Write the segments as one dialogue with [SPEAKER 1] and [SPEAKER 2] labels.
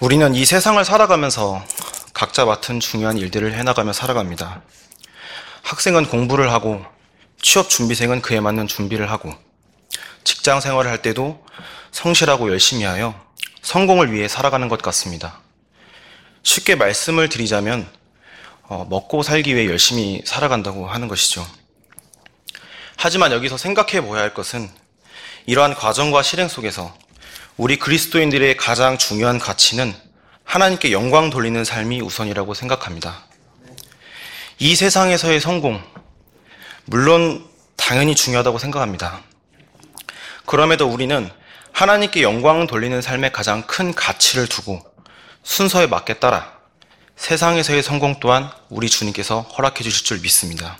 [SPEAKER 1] 우리는 이 세상을 살아가면서 각자 맡은 중요한 일들을 해나가며 살아갑니다. 학생은 공부를 하고, 취업 준비생은 그에 맞는 준비를 하고, 직장 생활을 할 때도 성실하고 열심히 하여 성공을 위해 살아가는 것 같습니다. 쉽게 말씀을 드리자면 먹고 살기 위해 열심히 살아간다고 하는 것이죠. 하지만 여기서 생각해 보아야 할 것은 이러한 과정과 실행 속에서 우리 그리스도인들의 가장 중요한 가치는 하나님께 영광 돌리는 삶이 우선이라고 생각합니다. 이 세상에서의 성공, 물론 당연히 중요하다고 생각합니다. 그럼에도 우리는 하나님께 영광 돌리는 삶에 가장 큰 가치를 두고 순서에 맞게 따라 세상에서의 성공 또한 우리 주님께서 허락해 주실 줄 믿습니다.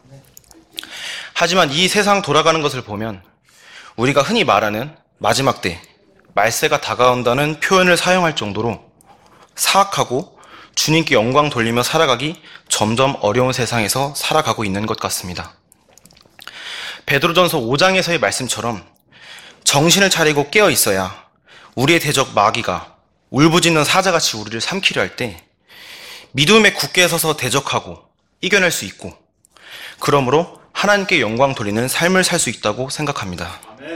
[SPEAKER 1] 하지만 이 세상 돌아가는 것을 보면 우리가 흔히 말하는 마지막 때, 말세가 다가온다는 표현을 사용할 정도로 사악하고 주님께 영광 돌리며 살아가기 점점 어려운 세상에서 살아가고 있는 것 같습니다. 베드로전서 5장에서의 말씀처럼 정신을 차리고 깨어 있어야 우리의 대적 마귀가 울부짖는 사자같이 우리를 삼키려 할 때 믿음에 굳게 서서 대적하고 이겨낼 수 있고, 그러므로 하나님께 영광 돌리는 삶을 살 수 있다고 생각합니다.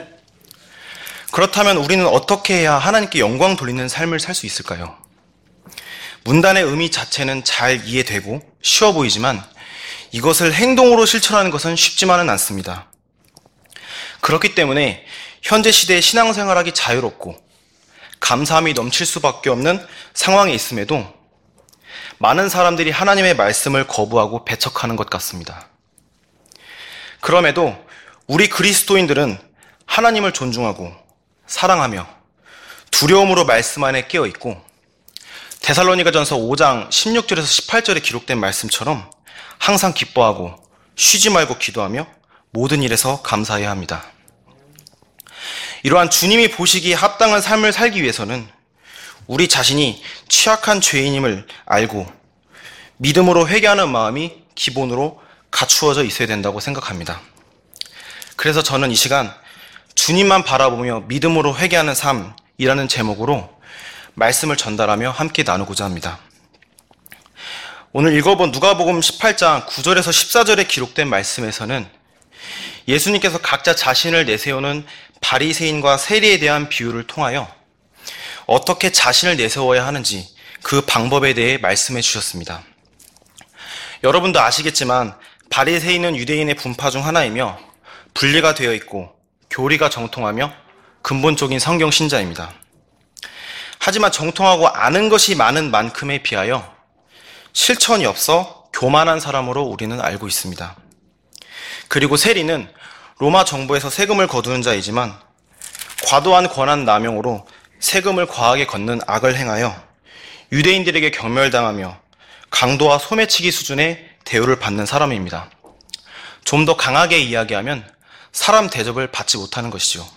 [SPEAKER 1] 그렇다면 우리는 어떻게 해야 하나님께 영광 돌리는 삶을 살 수 있을까요? 문단의 의미 자체는 잘 이해되고 쉬워 보이지만 이것을 행동으로 실천하는 것은 쉽지만은 않습니다. 그렇기 때문에 현재 시대의 신앙생활하기 자유롭고 감사함이 넘칠 수밖에 없는 상황에 있음에도 많은 사람들이 하나님의 말씀을 거부하고 배척하는 것 같습니다. 그럼에도 우리 그리스도인들은 하나님을 존중하고 사랑하며 두려움으로 말씀 안에 깨어 있고, 데살로니가전서 5장 16절에서 18절에 기록된 말씀처럼 항상 기뻐하고 쉬지 말고 기도하며 모든 일에서 감사해야 합니다. 이러한 주님이 보시기에 합당한 삶을 살기 위해서는 우리 자신이 취약한 죄인임을 알고 믿음으로 회개하는 마음이 기본으로 갖추어져 있어야 된다고 생각합니다. 그래서 저는 이 시간 주님만 바라보며 믿음으로 회개하는 삶이라는 제목으로 말씀을 전달하며 함께 나누고자 합니다. 오늘 읽어본 누가복음 18장 9절에서 14절에 기록된 말씀에서는 예수님께서 각자 자신을 내세우는 바리새인과 세리에 대한 비유를 통하여 어떻게 자신을 내세워야 하는지 그 방법에 대해 말씀해 주셨습니다. 여러분도 아시겠지만 바리새인은 유대인의 분파 중 하나이며 분리가 되어 있고 교리가 정통하며 근본적인 성경 신자입니다. 하지만 정통하고 아는 것이 많은 만큼에 비하여 실천이 없어 교만한 사람으로 우리는 알고 있습니다. 그리고 세리는 로마 정부에서 세금을 거두는 자이지만 과도한 권한 남용으로 세금을 과하게 걷는 악을 행하여 유대인들에게 경멸당하며 강도와 소매치기 수준의 대우를 받는 사람입니다. 좀 더 강하게 이야기하면 사람 대접을 받지 못하는 것이죠.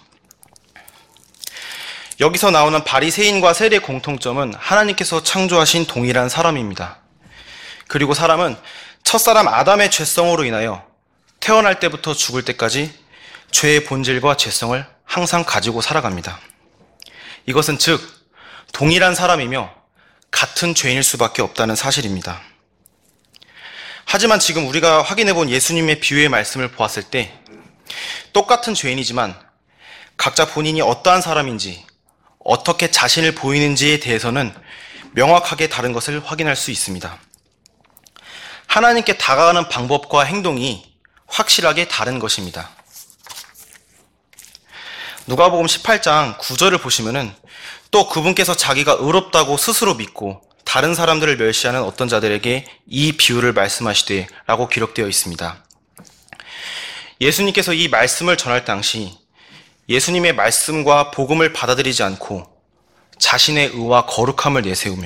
[SPEAKER 1] 여기서 나오는 바리새인과 세리의 공통점은 하나님께서 창조하신 동일한 사람입니다. 그리고 사람은 첫사람 아담의 죄성으로 인하여 태어날 때부터 죽을 때까지 죄의 본질과 죄성을 항상 가지고 살아갑니다. 이것은 즉 동일한 사람이며 같은 죄인일 수밖에 없다는 사실입니다. 하지만 지금 우리가 확인해본 예수님의 비유의 말씀을 보았을 때 똑같은 죄인이지만 각자 본인이 어떠한 사람인지 어떻게 자신을 보이는지에 대해서는 명확하게 다른 것을 확인할 수 있습니다. 하나님께 다가가는 방법과 행동이 확실하게 다른 것입니다. 누가복음 18장 9절을 보시면은 또 그분께서 자기가 의롭다고 스스로 믿고 다른 사람들을 멸시하는 어떤 자들에게 이 비유를 말씀하시되 라고 기록되어 있습니다. 예수님께서 이 말씀을 전할 당시 예수님의 말씀과 복음을 받아들이지 않고 자신의 의와 거룩함을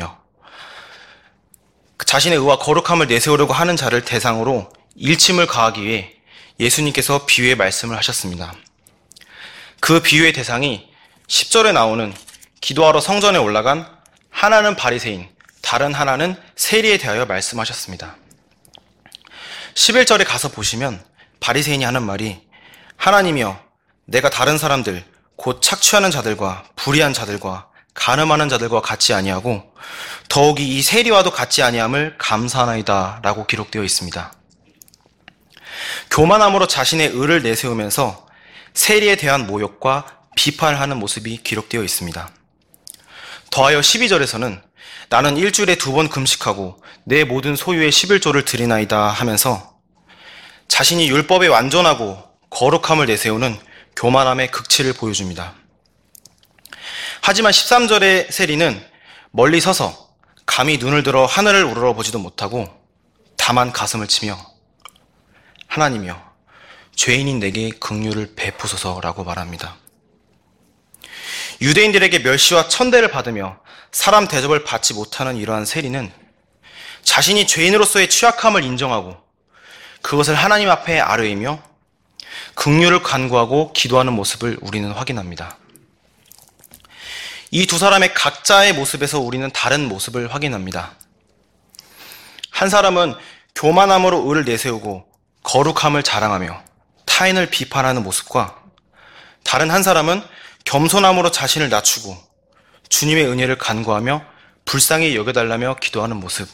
[SPEAKER 1] 내세우려고 하는 자를 대상으로 일침을 가하기 위해 예수님께서 비유의 말씀을 하셨습니다. 그 비유의 대상이 10절에 나오는 기도하러 성전에 올라간 하나는 바리새인, 다른 하나는 세리에 대하여 말씀하셨습니다. 11절에 가서 보시면 바리새인이 하는 말이 하나님이여 내가 다른 사람들 곧 착취하는 자들과 불의한 자들과 가늠하는 자들과 같지 아니하고 더욱이 이 세리와도 같지 아니함을 감사하나이다 라고 기록되어 있습니다. 교만함으로 자신의 의를 내세우면서 세리에 대한 모욕과 비판을 하는 모습이 기록되어 있습니다. 더하여 12절에서는 나는 일주일에 2번 금식하고 내 모든 소유의 11조를 드리나이다 하면서 자신이 율법에 완전하고 거룩함을 내세우는 교만함의 극치를 보여줍니다. 하지만 13절의 세리는 멀리 서서 감히 눈을 들어 하늘을 우러러보지도 못하고 다만 가슴을 치며 하나님이여 죄인인 내게 긍휼을 베푸소서라고 말합니다. 유대인들에게 멸시와 천대를 받으며 사람 대접을 받지 못하는 이러한 세리는 자신이 죄인으로서의 취약함을 인정하고 그것을 하나님 앞에 아뢰이며 긍휼을 간구하고 기도하는 모습을 우리는 확인합니다. 이 두 사람의 각자의 모습에서 우리는 다른 모습을 확인합니다. 한 사람은 교만함으로 의를 내세우고 거룩함을 자랑하며 타인을 비판하는 모습과 다른 한 사람은 겸손함으로 자신을 낮추고 주님의 은혜를 간구하며 불쌍히 여겨달라며 기도하는 모습.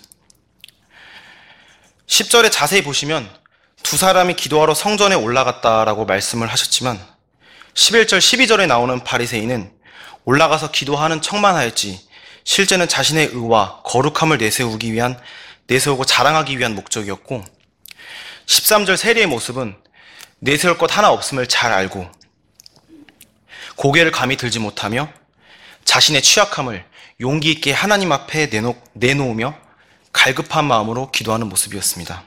[SPEAKER 1] 10절에 자세히 보시면 두 사람이 기도하러 성전에 올라갔다라고 말씀을 하셨지만 11절, 12절에 나오는 바리새인은 올라가서 기도하는 척만 하였지 실제는 자신의 의와 거룩함을 내세우고 자랑하기 위한 목적이었고 13절 세리의 모습은 내세울 것 하나 없음을 잘 알고 고개를 감히 들지 못하며 자신의 취약함을 용기 있게 하나님 앞에 내놓으며 갈급한 마음으로 기도하는 모습이었습니다.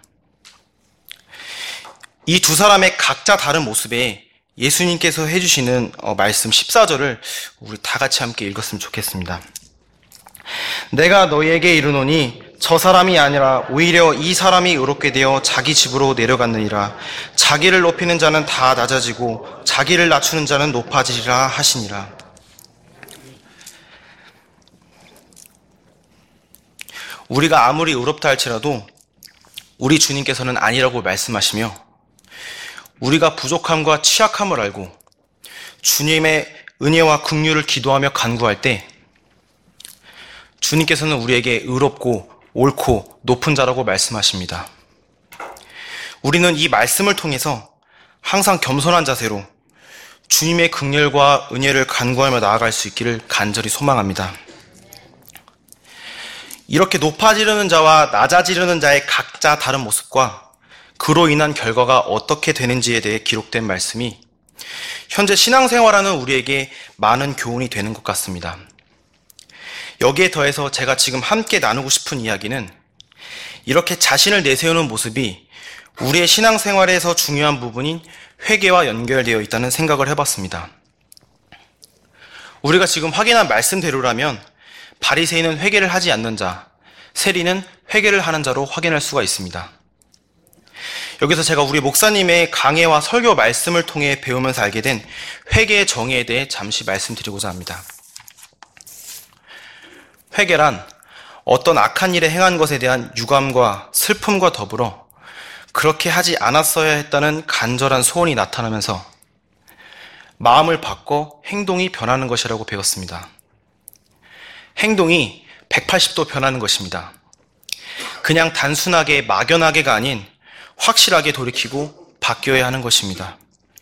[SPEAKER 1] 이 두 사람의 각자 다른 모습에 예수님께서 해주시는 말씀 14절을 우리 다 같이 함께 읽었으면 좋겠습니다. 내가 너희에게 이르노니 저 사람이 아니라 오히려 이 사람이 의롭게 되어 자기 집으로 내려갔느니라. 자기를 높이는 자는 다 낮아지고 자기를 낮추는 자는 높아지리라 하시니라. 우리가 아무리 의롭다 할지라도 우리 주님께서는 아니라고 말씀하시며 우리가 부족함과 취약함을 알고 주님의 은혜와 긍휼을 기도하며 간구할 때 주님께서는 우리에게 의롭고 옳고 높은 자라고 말씀하십니다. 우리는 이 말씀을 통해서 항상 겸손한 자세로 주님의 긍휼과 은혜를 간구하며 나아갈 수 있기를 간절히 소망합니다. 이렇게 높아지려는 자와 낮아지려는 자의 각자 다른 모습과 그로 인한 결과가 어떻게 되는지에 대해 기록된 말씀이 현재 신앙생활하는 우리에게 많은 교훈이 되는 것 같습니다. 여기에 더해서 제가 지금 함께 나누고 싶은 이야기는 이렇게 자신을 내세우는 모습이 우리의 신앙생활에서 중요한 부분인 회개와 연결되어 있다는 생각을 해봤습니다. 우리가 지금 확인한 말씀대로라면 바리새인은 회개를 하지 않는 자, 세리는 회개를 하는 자로 확인할 수가 있습니다. 여기서 제가 우리 목사님의 강해와 설교 말씀을 통해 배우면서 알게 된 회개의 정의에 대해 잠시 말씀드리고자 합니다. 회개란 어떤 악한 일에 행한 것에 대한 유감과 슬픔과 더불어 그렇게 하지 않았어야 했다는 간절한 소원이 나타나면서 마음을 바꿔 행동이 변하는 것이라고 배웠습니다. 행동이 180도 변하는 것입니다. 그냥 단순하게 막연하게가 아닌 확실하게 돌이키고 바뀌어야 하는 것입니다.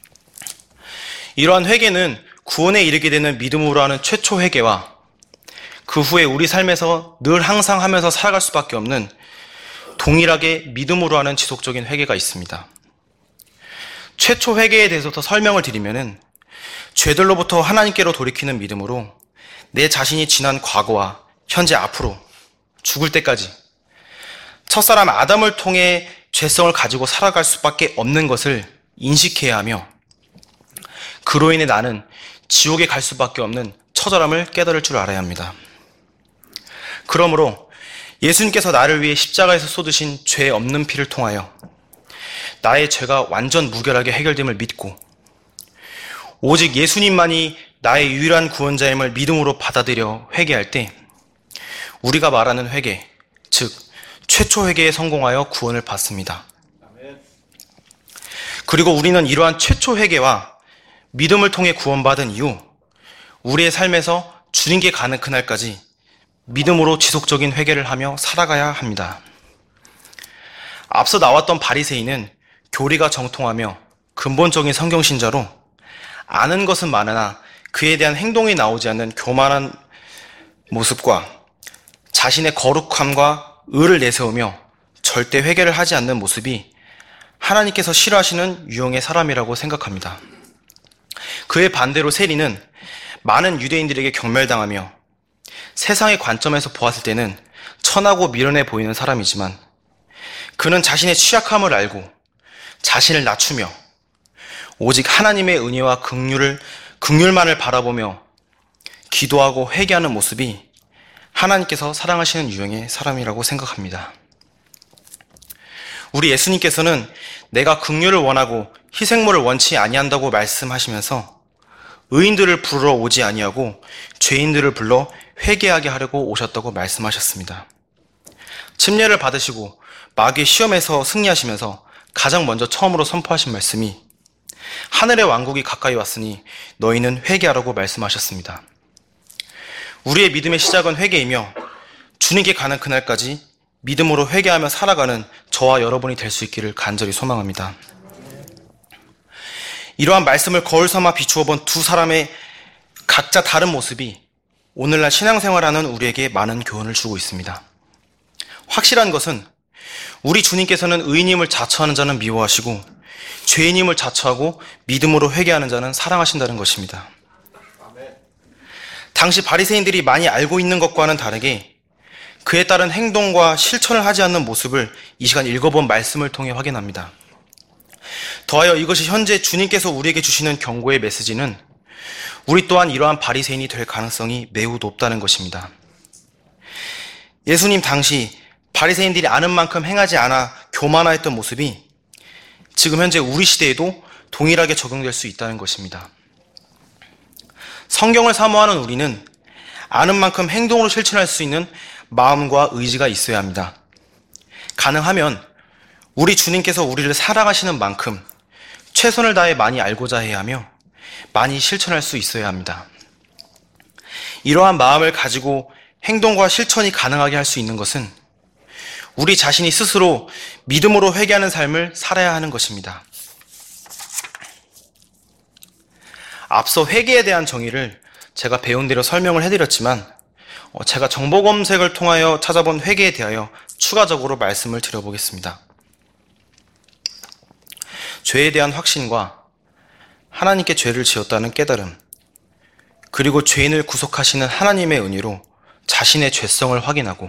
[SPEAKER 1] 이러한 회개는 구원에 이르게 되는 믿음으로 하는 최초 회개와 그 후에 우리 삶에서 늘 항상 하면서 살아갈 수밖에 없는 동일하게 믿음으로 하는 지속적인 회개가 있습니다. 최초 회개에 대해서 더 설명을 드리면은 죄들로부터 하나님께로 돌이키는 믿음으로 내 자신이 지난 과거와 현재 앞으로 죽을 때까지 첫사람 아담을 통해 죄성을 가지고 살아갈 수밖에 없는 것을 인식해야 하며 그로 인해 나는 지옥에 갈 수밖에 없는 처절함을 깨달을 줄 알아야 합니다. 그러므로 예수님께서 나를 위해 십자가에서 쏟으신 죄 없는 피를 통하여 나의 죄가 완전 무결하게 해결됨을 믿고 오직 예수님만이 나의 유일한 구원자임을 믿음으로 받아들여 회개할 때 우리가 말하는 회개, 즉 최초 회개에 성공하여 구원을 받습니다. 그리고 우리는 이러한 최초 회개와 믿음을 통해 구원받은 이후 우리의 삶에서 주님께 가는 그날까지 믿음으로 지속적인 회개를 하며 살아가야 합니다. 앞서 나왔던 바리새인은 교리가 정통하며 근본적인 성경신자로 아는 것은 많으나 그에 대한 행동이 나오지 않는 교만한 모습과 자신의 거룩함과 의를 내세우며 절대 회개를 하지 않는 모습이 하나님께서 싫어하시는 유형의 사람이라고 생각합니다. 그의 반대로 세리는 많은 유대인들에게 경멸당하며 세상의 관점에서 보았을 때는 천하고 미련해 보이는 사람이지만 그는 자신의 취약함을 알고 자신을 낮추며 오직 하나님의 은혜와 긍휼만을 바라보며 기도하고 회개하는 모습이 하나님께서 사랑하시는 유형의 사람이라고 생각합니다. 우리 예수님께서는 내가 긍휼을 원하고 희생물을 원치 아니한다고 말씀하시면서 의인들을 부르러 오지 아니하고 죄인들을 불러 회개하게 하려고 오셨다고 말씀하셨습니다. 침례를 받으시고 마귀의 시험에서 승리하시면서 가장 먼저 처음으로 선포하신 말씀이 하늘의 왕국이 가까이 왔으니 너희는 회개하라고 말씀하셨습니다. 우리의 믿음의 시작은 회개이며 주님께 가는 그날까지 믿음으로 회개하며 살아가는 저와 여러분이 될 수 있기를 간절히 소망합니다. 이러한 말씀을 거울 삼아 비추어 본 두 사람의 각자 다른 모습이 오늘날 신앙생활하는 우리에게 많은 교훈을 주고 있습니다. 확실한 것은 우리 주님께서는 의인임을 자처하는 자는 미워하시고 죄인임을 자처하고 믿음으로 회개하는 자는 사랑하신다는 것입니다. 당시 바리새인들이 많이 알고 있는 것과는 다르게 그에 따른 행동과 실천을 하지 않는 모습을 이 시간 읽어본 말씀을 통해 확인합니다. 더하여 이것이 현재 주님께서 우리에게 주시는 경고의 메시지는 우리 또한 이러한 바리새인이 될 가능성이 매우 높다는 것입니다. 예수님 당시 바리새인들이 아는 만큼 행하지 않아 교만하였던 모습이 지금 현재 우리 시대에도 동일하게 적용될 수 있다는 것입니다. 성경을 사모하는 우리는 아는 만큼 행동으로 실천할 수 있는 마음과 의지가 있어야 합니다. 가능하면 우리 주님께서 우리를 사랑하시는 만큼 최선을 다해 많이 알고자 해야 하며 많이 실천할 수 있어야 합니다. 이러한 마음을 가지고 행동과 실천이 가능하게 할 수 있는 것은 우리 자신이 스스로 믿음으로 회개하는 삶을 살아야 하는 것입니다. 앞서 회개에 대한 정의를 제가 배운 대로 설명을 해드렸지만 제가 정보 검색을 통하여 찾아본 회개에 대하여 추가적으로 말씀을 드려보겠습니다. 죄에 대한 확신과 하나님께 죄를 지었다는 깨달음, 그리고 죄인을 구속하시는 하나님의 은혜로 자신의 죄성을 확인하고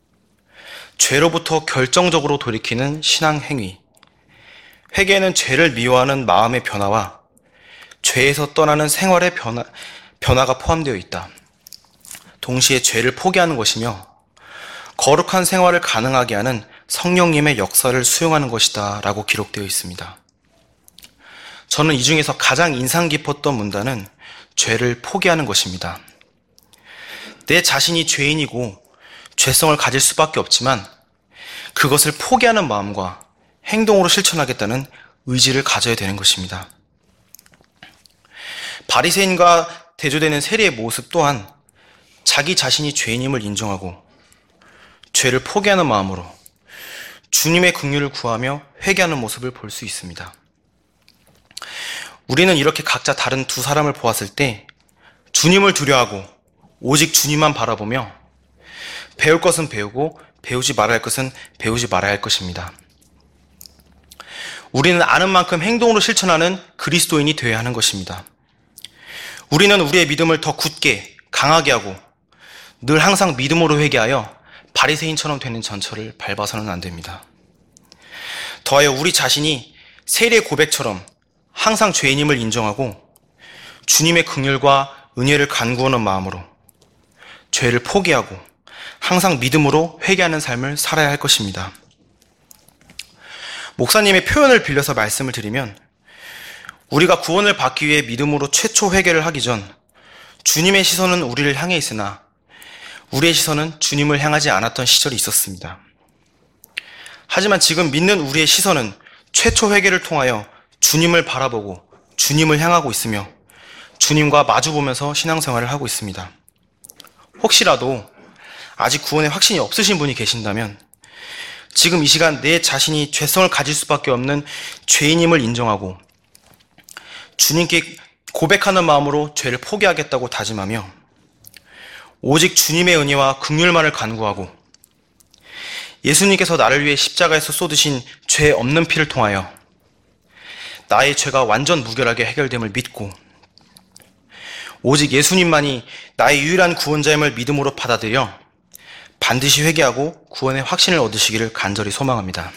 [SPEAKER 1] 죄로부터 결정적으로 돌이키는 신앙 행위. 회개는 죄를 미워하는 마음의 변화와 죄에서 떠나는 생활의 변화가 포함되어 있다. 동시에 죄를 포기하는 것이며 거룩한 생활을 가능하게 하는 성령님의 역사를 수용하는 것이다 라고 기록되어 있습니다. 저는 이 중에서 가장 인상 깊었던 문단은 죄를 포기하는 것입니다. 내 자신이 죄인이고 죄성을 가질 수밖에 없지만 그것을 포기하는 마음과 행동으로 실천하겠다는 의지를 가져야 되는 것입니다. 바리새인과 대조되는 세리의 모습 또한 자기 자신이 죄인임을 인정하고 죄를 포기하는 마음으로 주님의 긍휼을 구하며 회개하는 모습을 볼 수 있습니다. 우리는 이렇게 각자 다른 두 사람을 보았을 때 주님을 두려워하고 오직 주님만 바라보며 배울 것은 배우고 배우지 말아야 할 것은 배우지 말아야 할 것입니다. 우리는 아는 만큼 행동으로 실천하는 그리스도인이 되어야 하는 것입니다. 우리는 우리의 믿음을 더 굳게 강하게 하고 늘 항상 믿음으로 회개하여 바리새인처럼 되는 전철을 밟아서는 안 됩니다. 더하여 우리 자신이 세리의 고백처럼 항상 죄인임을 인정하고 주님의 긍휼과 은혜를 간구하는 마음으로 죄를 포기하고 항상 믿음으로 회개하는 삶을 살아야 할 것입니다. 목사님의 표현을 빌려서 말씀을 드리면 우리가 구원을 받기 위해 믿음으로 최초 회개를 하기 전 주님의 시선은 우리를 향해 있으나 우리의 시선은 주님을 향하지 않았던 시절이 있었습니다. 하지만 지금 믿는 우리의 시선은 최초 회개를 통하여 주님을 바라보고 주님을 향하고 있으며 주님과 마주보면서 신앙생활을 하고 있습니다. 혹시라도 아직 구원의 확신이 없으신 분이 계신다면 지금 이 시간 내 자신이 죄성을 가질 수밖에 없는 죄인임을 인정하고 주님께 고백하는 마음으로 죄를 포기하겠다고 다짐하며 오직 주님의 은혜와 긍휼만을 간구하고 예수님께서 나를 위해 십자가에서 쏟으신 죄 없는 피를 통하여 나의 죄가 완전 무결하게 해결됨을 믿고 오직 예수님만이 나의 유일한 구원자임을 믿음으로 받아들여 반드시 회개하고 구원의 확신을 얻으시기를 간절히 소망합니다.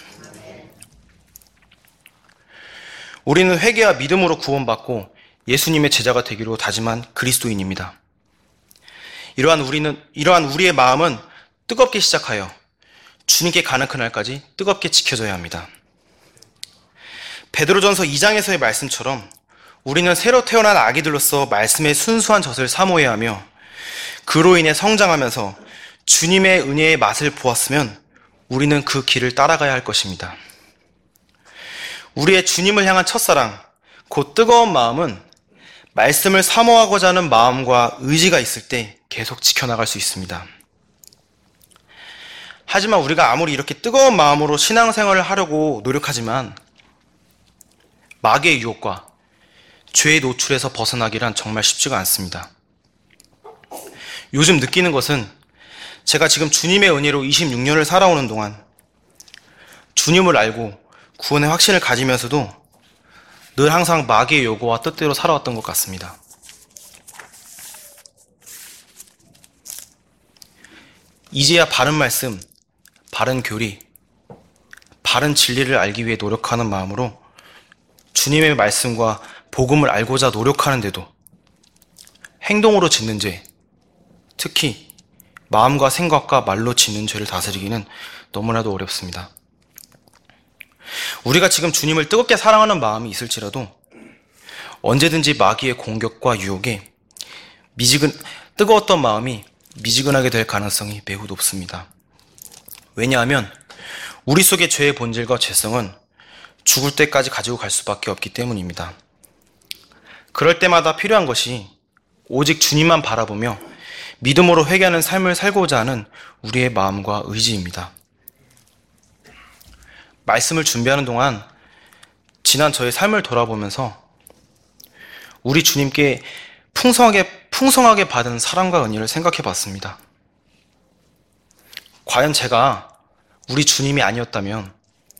[SPEAKER 1] 우리는 회개와 믿음으로 구원받고 예수님의 제자가 되기로 다짐한 그리스도인입니다. 이러한 우리의 마음은 뜨겁게 시작하여 주님께 가는 그날까지 뜨겁게 지켜져야 합니다. 베드로전서 2장에서의 말씀처럼 우리는 새로 태어난 아기들로서 말씀의 순수한 젖을 사모해야 하며 그로 인해 성장하면서 주님의 은혜의 맛을 보았으면 우리는 그 길을 따라가야 할 것입니다. 우리의 주님을 향한 첫사랑, 곧 뜨거운 마음은 말씀을 사모하고자 하는 마음과 의지가 있을 때 계속 지켜나갈 수 있습니다. 하지만 우리가 아무리 이렇게 뜨거운 마음으로 신앙생활을 하려고 노력하지만 마귀의 유혹과 죄의 노출에서 벗어나기란 정말 쉽지가 않습니다. 요즘 느끼는 것은 제가 지금 주님의 은혜로 26년을 살아오는 동안 주님을 알고 구원의 확신을 가지면서도 늘 항상 마귀의 요구와 뜻대로 살아왔던 것 같습니다. 이제야 바른 말씀, 바른 교리, 바른 진리를 알기 위해 노력하는 마음으로 주님의 말씀과 복음을 알고자 노력하는데도 행동으로 짓는 죄, 특히 마음과 생각과 말로 짓는 죄를 다스리기는 너무나도 어렵습니다. 우리가 지금 주님을 뜨겁게 사랑하는 마음이 있을지라도 언제든지 마귀의 공격과 유혹에 뜨거웠던 마음이 미지근하게 될 가능성이 매우 높습니다. 왜냐하면 우리 속의 죄의 본질과 죄성은 죽을 때까지 가지고 갈 수밖에 없기 때문입니다. 그럴 때마다 필요한 것이 오직 주님만 바라보며 믿음으로 회개하는 삶을 살고자 하는 우리의 마음과 의지입니다. 말씀을 준비하는 동안 지난 저의 삶을 돌아보면서 우리 주님께 풍성하게 받은 사랑과 은혜를 생각해 봤습니다. 과연 제가 우리 주님이 아니었다면,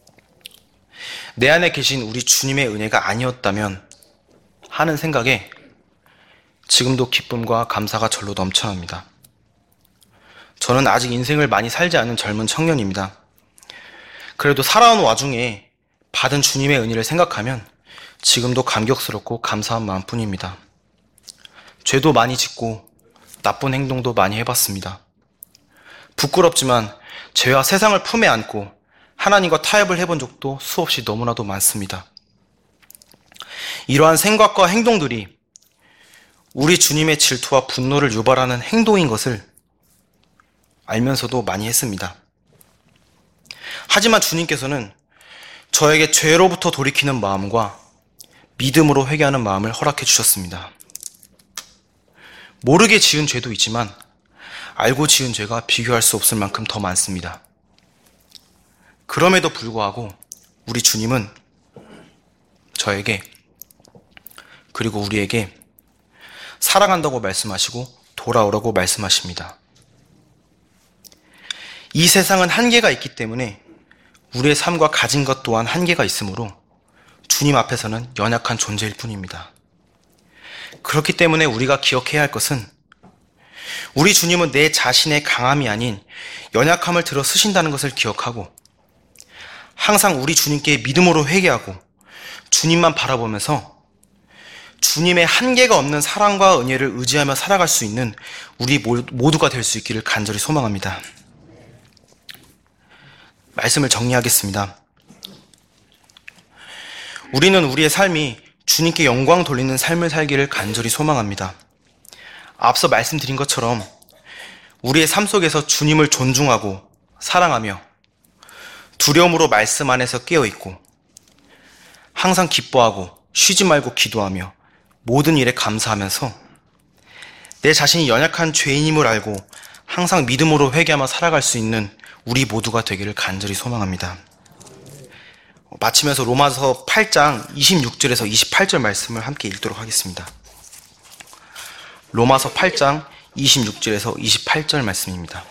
[SPEAKER 1] 내 안에 계신 우리 주님의 은혜가 아니었다면 하는 생각에 지금도 기쁨과 감사가 절로 넘쳐납니다. 저는 아직 인생을 많이 살지 않은 젊은 청년입니다. 그래도 살아온 와중에 받은 주님의 은혜를 생각하면 지금도 감격스럽고 감사한 마음뿐입니다. 죄도 많이 짓고 나쁜 행동도 많이 해봤습니다. 부끄럽지만 죄와 세상을 품에 안고 하나님과 타협을 해본 적도 수없이 너무나도 많습니다. 이러한 생각과 행동들이 우리 주님의 질투와 분노를 유발하는 행동인 것을 알면서도 많이 했습니다. 하지만 주님께서는 저에게 죄로부터 돌이키는 마음과 믿음으로 회개하는 마음을 허락해 주셨습니다. 모르게 지은 죄도 있지만 알고 지은 죄가 비교할 수 없을 만큼 더 많습니다. 그럼에도 불구하고 우리 주님은 저에게 그리고 우리에게 사랑한다고 말씀하시고 돌아오라고 말씀하십니다. 이 세상은 한계가 있기 때문에 우리의 삶과 가진 것 또한 한계가 있으므로 주님 앞에서는 연약한 존재일 뿐입니다. 그렇기 때문에 우리가 기억해야 할 것은 우리 주님은 내 자신의 강함이 아닌 연약함을 들어 쓰신다는 것을 기억하고 항상 우리 주님께 믿음으로 회개하고 주님만 바라보면서 주님의 한계가 없는 사랑과 은혜를 의지하며 살아갈 수 있는 우리 모두가 될 수 있기를 간절히 소망합니다. 말씀을 정리하겠습니다. 우리는 우리의 삶이 주님께 영광 돌리는 삶을 살기를 간절히 소망합니다. 앞서 말씀드린 것처럼 우리의 삶 속에서 주님을 존중하고 사랑하며 두려움으로 말씀 안에서 깨어있고 항상 기뻐하고 쉬지 말고 기도하며 모든 일에 감사하면서 내 자신이 연약한 죄인임을 알고 항상 믿음으로 회개하며 살아갈 수 있는 우리 모두가 되기를 간절히 소망합니다. 마치면서 로마서 8장 26절에서 28절 말씀을 함께 읽도록 하겠습니다. 로마서 8장 26절에서 28절 말씀입니다.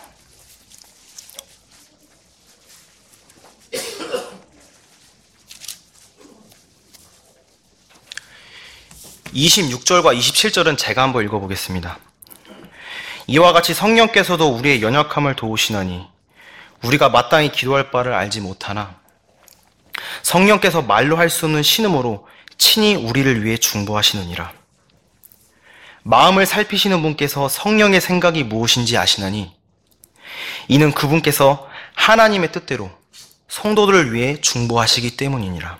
[SPEAKER 1] (26절과) (27절은) 제가 한번 읽어보겠습니다. 이와 같이 성령께서도 우리의 연약함을 도우시나니 우리가 마땅히 기도할 바를 알지 못하나 성령께서 말로 할 수 없는 신음으로 친히 우리를 위해 중보하시느니라. 마음을 살피시는 분께서 성령의 생각이 무엇인지 아시나니 이는 그분께서 하나님의 뜻대로 성도들을 위해 중보하시기 때문이니라.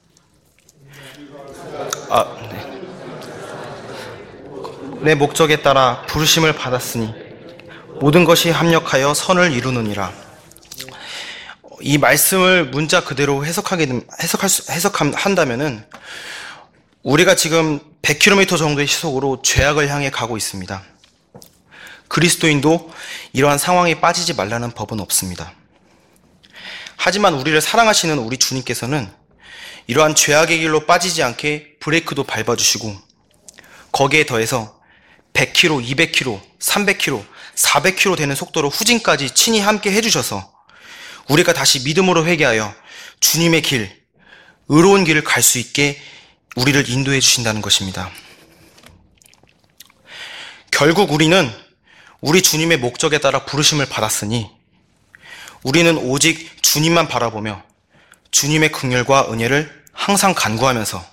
[SPEAKER 1] 내 목적에 따라 부르심을 받았으니 모든 것이 합력하여 선을 이루느니라. 이 말씀을 문자 그대로 해석한다면은 우리가 지금 100km 정도의 시속으로 죄악을 향해 가고 있습니다. 그리스도인도 이러한 상황에 빠지지 말라는 법은 없습니다. 하지만 우리를 사랑하시는 우리 주님께서는 이러한 죄악의 길로 빠지지 않게 브레이크도 밟아주시고 거기에 더해서 100km, 200km, 300km, 400km 되는 속도로 후진까지 친히 함께 해주셔서 우리가 다시 믿음으로 회개하여 주님의 길, 의로운 길을 갈 수 있게 우리를 인도해 주신다는 것입니다. 결국 우리는 우리 주님의 목적에 따라 부르심을 받았으니 우리는 오직 주님만 바라보며 주님의 긍휼과 은혜를 항상 간구하면서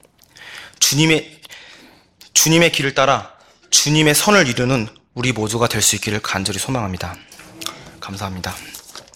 [SPEAKER 1] 주님의 길을 따라 주님의 선을 이루는 우리 모두가 될 수 있기를 간절히 소망합니다. 감사합니다.